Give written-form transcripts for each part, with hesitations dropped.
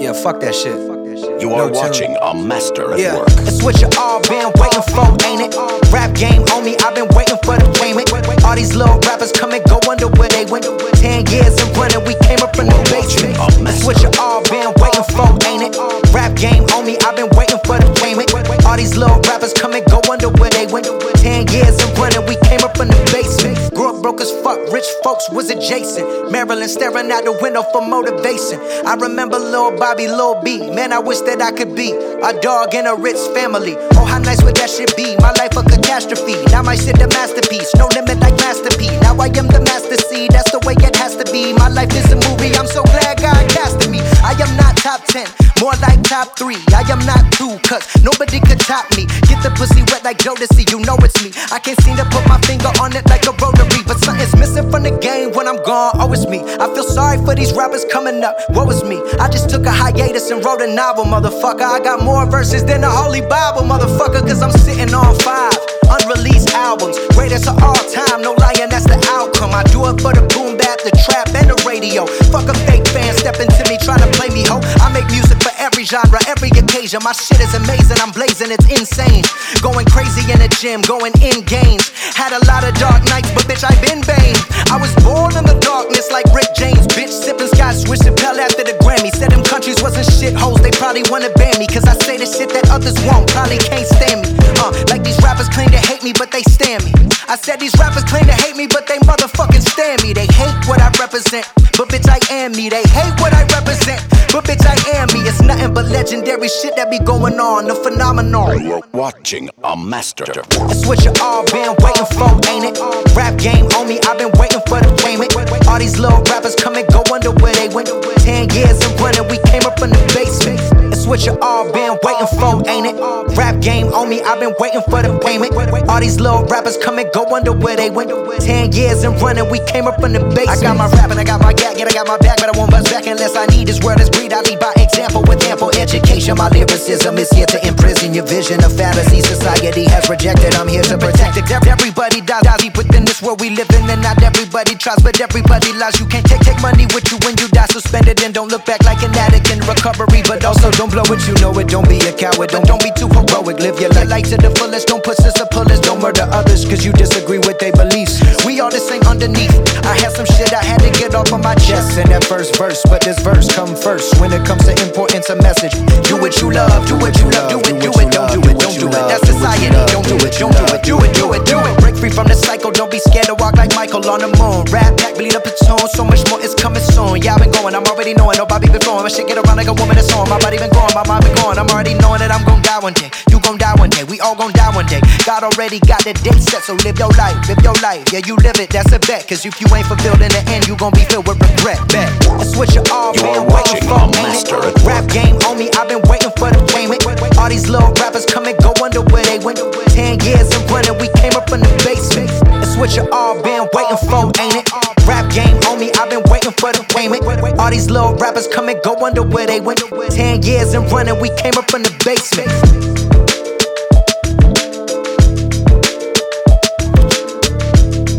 Yeah, fuck that shit. You are watching a master at work. It's what you all been waiting for, ain't it? Rap game on me, I've been waiting for the payment. All these little rappers come and go under where they went. 10 years and running, we came up from the basement. It's what you all been waiting for, ain't it? Rap game on me, I've been waiting for the payment. All these little rappers come and go under where they went. 10 years and running, we came up from the basement. Grew up broke as fuck, rich folks was adjacent. Maryland staring out the window for motivation. I remember Lil Bobby, Lil B. Man, I wish that I could be a dog in a rich family. Oh, how nice would that shit be? My life a catastrophe. Now my shit a masterpiece. No limit like Master P. Now I am the Master C. That's the way it has to be. My life is a movie. I'm so glad God casted me. I am not top 10, more like top 3. I am not 2, cause nobody could top me. Get the pussy wet like Jodeci, you know it's me. I can't seem to put my finger on it like a rotary, but something's missing from the game when I'm gone. Oh, it's me. I feel sorry for these rappers coming up. What was me? I just took a hiatus and wrote a novel, motherfucker. I got more verses than the Holy Bible, motherfucker, cause I'm sitting on 5 unreleased albums. Greatest of all time, no lying, that's the outcome. I do it for the boom bap, the trap, and the radio. Fuck a fake fan stepping to me trying to play me, ho. I make music for every genre, every occasion. My shit is amazing, I'm blazing, it's insane. Going crazy in the gym, going in games. Had a lot of dark nights, but bitch, I been Bane. I was born in the darkness like Rick James, bitch. Sipping Scotch, swishing Pell after the Grammy. Said them countries wasn't shitholes, they probably wanna ban me. Cause I say the shit that others won't, probably can't stand me. Like these rappers claim to hate me, but they stand me. I said these rappers claim to hate me, but they motherfucking stand me. They hate what I represent, but bitch, I am me. They hate what I represent, but bitch, I am me. It's nothing but legendary shit that be going on, the phenomenon. You're watching a master. It's what you all been waiting for, ain't it? Rap game on me, I've been waiting for the payment. All these little rappers come and go under where they went. 10 years and running, we came up from the basement. It's what you all been waiting for, ain't it? Rap game on me, I've been waiting for the payment. All these little rappers come and go under where they went. 10 years and running, we came up from the basement. I got my rap and I got my gag, and I got my back, but I won't buzz back unless I need this word as breed. I lead by example with ample education. My lyricism is here to imprison your vision of fantasy society has rejected. I'm here to protect it. Everybody dies deep within this world we live in, and not everybody tries, but everybody lies. You can't take money with you when you die, so spend it and don't look back like an addict in recovery. But also don't blow it, you know it. Don't be a coward, don't be too heroic. Live your life to the fullest. Don't put sister pullers, don't murder others cause you disagree with their beliefs. We all the same underneath. I had some shit I had to get off of my chest in that first verse, but this verse come first when it comes to importance of message. Do what you love, do what you love, do it, don't do it, don't do it. That's society, don't do it, don't do it, do it, do it, do it. Break free from the cycle, don't be scared to walk like Michael on the moon. Rap pack, bleed up a tune, so much more is coming soon. Yeah, I've been going, I'm already knowing, nobody been flowing. My shit get around like a woman that's on. My body been growing, my mind been going. I'm already knowing that I'm gon' die one day. You gon' die one day, we all gon' die one day. God already got the date set, so live your life, live your life. Yeah, you live it, that's a bet. Cause if you ain't fulfilled in the end, you gon' be filled with regret. Bet. That's what you all been waiting for, ain't it? Rap game on me, I've been waiting for the payment. All these little rappers come and go under where they went. 10 years and running, we came up from the basement. That's what you all been waiting for, ain't it? Rap game on me, I've been waiting for the payment. All these little rappers come and go under where they went. 10 years and running, we came up from the basement.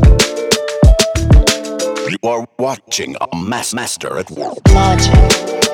You are watching a master at work. Logic.